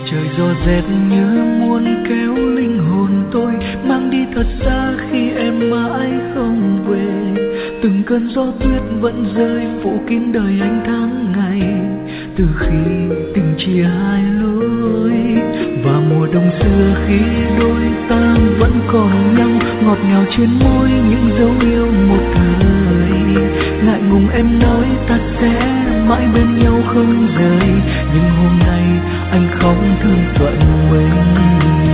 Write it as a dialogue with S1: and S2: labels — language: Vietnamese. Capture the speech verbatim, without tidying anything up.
S1: Trời gió rét như muốn kéo linh hồn tôi mang đi thật xa khi em mãi không về. Từng cơn gió tuyết vẫn rơi phủ kín đời anh tháng ngày, từ khi tình chia hai lối. Và mùa đông xưa khi đôi ta vẫn còn nhau, ngọt ngào trên môi những dấu yêu một thời. Ngại ngùng em nói ta sẽ mãi bên nhau không rời, nhưng hôm nay anh không thương phận mình.